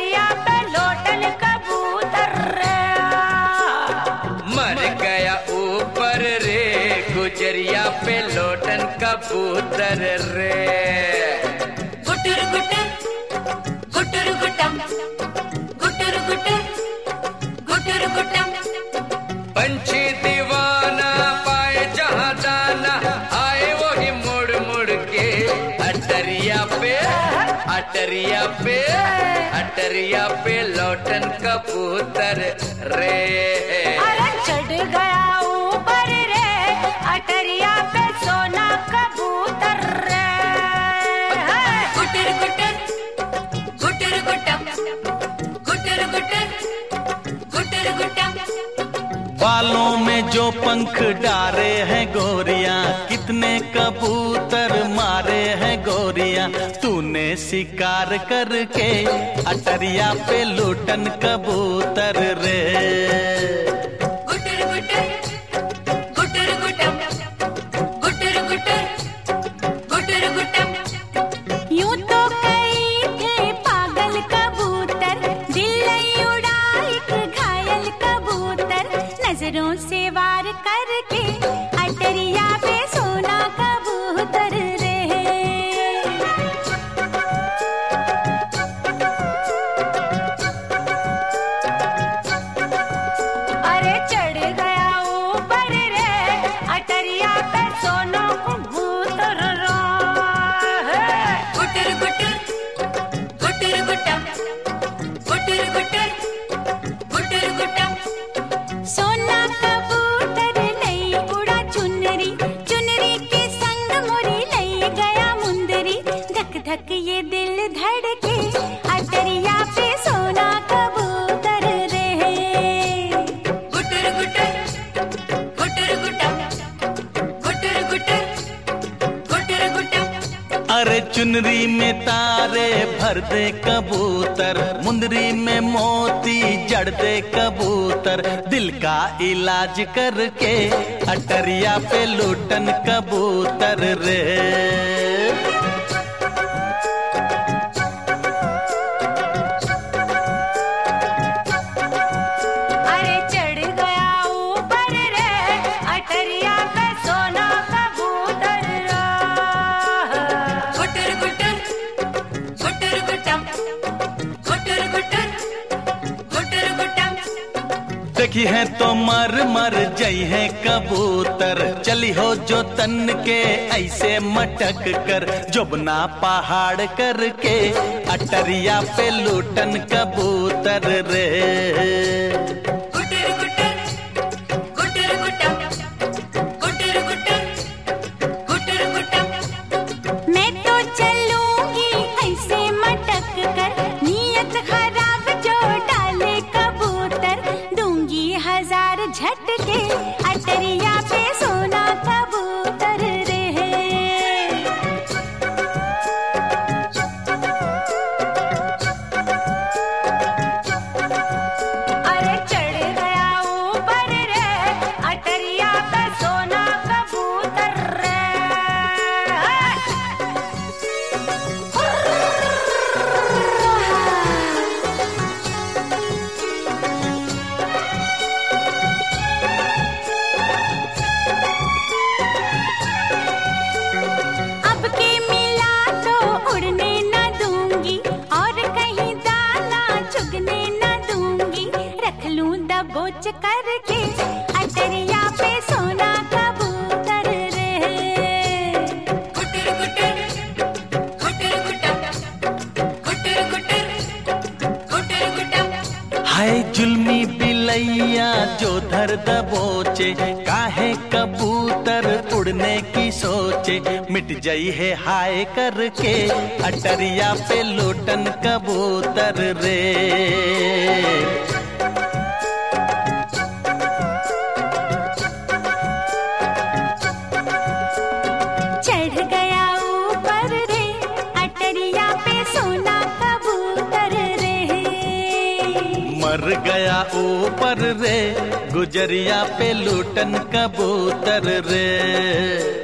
अटरिया पे लोटन कबूतर रे। मर गया ऊपर रे गुजरिया पे लोटन कबूतर रे। गुटर गुटर गुटर गुटम गुटर गुटर गुटर गुटम। पंछी दीवाना पाए जहाँ दाना आए वही मुड़ मुड़ के अटरिया पे अटरिया पे अटरिया पे लोटन कबूतर रे। अरे चढ़ गया ऊपर रे अटरिया पे सोना कबूतर रे। गुटर गुटर गुटर गुटम गुटर गुटर गुटर गुटम। बालों में जो पंख डारे हैं गोरिया, कितने कबूतर मारे हैं गोरिया। तूने शिकार करके अटरिया पे लोटन कबूतर रे। गुटर गुटर गुटर गुटम गुटर गुटर गुटर गुटम। यूं तो कई थे पागल कबूतर, दिल उड़ा एक घायल कबूतर। नजरों से वार करके अटरिया पे सोना कबूतर रे। अरे चढ़ गया ऊपर रे अटरिया पे सोना कबूतर रे। गुटर गुटर गुटर गुटम गुटर गुटर गुटर गुटम। सोना कबूतर लई उड़ा चुनरी, चुनरी के संग मोरी लई गया मुंदरी। धक धक ये दिल धड़के अटरिया पे सोना कबूतर रे। गुटर गुटर गुटर गुटम गुटर गुटर गुटर गुटम। अरे चुनरी में तारे भर दे कबूतर, मुंदरी में मोती जड़ दे कबूतर। दिल का इलाज करके अटरिया पे लोटन कबूतर रे। अरे चढ़ गया ऊपर रे अटरिया पे सोना कबूतर रे। गुटर गुटर गुटर गुटम गुटर गुटर गुटर गुटम। देखी है तो मर मर जई है कबूतर, चली हो जो तन के ऐसे मटक कर। जोबना पहाड़ करके अटरिया पे लोटन कबूतर रे। गुटर गुटर गुटर गुटम गुटर गुटर गुटर गुटम। मैं तो चलूंगी ऐसे मटक कर, नियत खराब जो डाले कबूतर। दूंगी 1000 झटके अटरिया पे सोना कबूतर रे। अरे चढ़ गया ऊपर रे अटरिया पे सोना कबूतर रे। अब के मिला तो उड़ने न दूंगी, और कहीं दाना चुगने न दूंगी। रख लूं दबोच करके अटरिया पे सोना कबूतर रे। गुटर गुटर गुटर गुटम गुटर गुटर गुटर गुटम। हाय जुल्मी बिलैया जो धर दबोचे, काहे कबूतर उड़ने की सोचे। मिट जाई है हाय करके अटरिया पे लोटन कबूतर रे। चढ़ गया ऊपर रे अटरिया पे सोना कबूतर रे। मर गया ऊपर रे गुजरिया पे लोटन कबूतर रे।